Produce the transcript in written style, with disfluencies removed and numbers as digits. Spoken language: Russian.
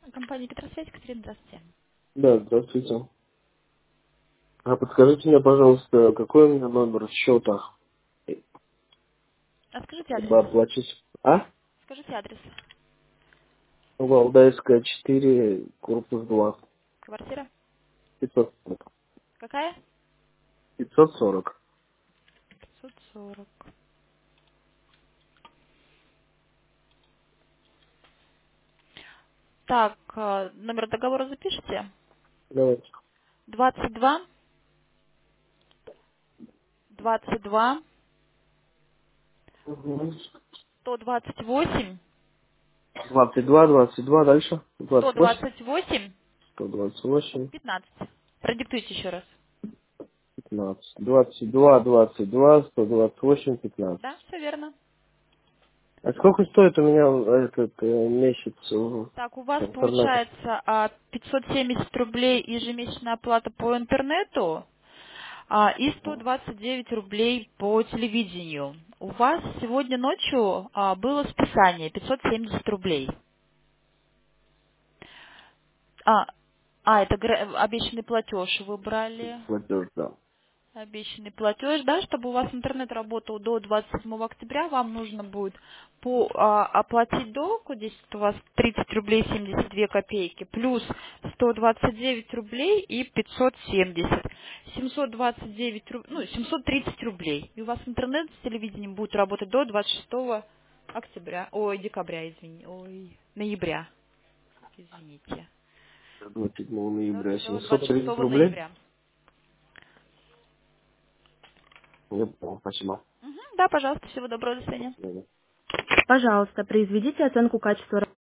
Компания Петросвязь, Екатерина, здравствуйте. Да, здравствуйте. А подскажите мне, пожалуйста, какой у меня номер счета, А скажите адрес. чтобы оплатить? А? Скажите адрес. Валдайская, 4, корпус 2. Квартира. 540. Какая? 540. 540. Так, номер договора запишите. Давайте. 22, 22, Угу. 128, 22, дальше. 28, 128, 128, 15. Продиктуйте еще раз. 15. 22, 128, 15. Да, все верно. А сколько стоит у меня этот месяц в Так, у вас интернете? получается 570 рублей ежемесячная оплата по интернету и 129 рублей по телевидению. У вас сегодня ночью было списание 570 рублей. А, это обещанный платеж вы брали. Платеж, да. Обещанный платеж, да, чтобы у вас интернет работал до 27 октября, вам нужно будет оплатить долг, вот здесь у вас 30 рублей 72 копейки, плюс 129 рублей и 570. 729 ну, 730 рублей. И у вас интернет с телевидением будет работать до 26 октября, ой, декабря, ноября, извините. 27 ноября. До 730 26 рублей? ноября. Я понял, спасибо. Мгм, да, пожалуйста, всего доброго, до свидания. До свидания. Пожалуйста, произведите оценку качества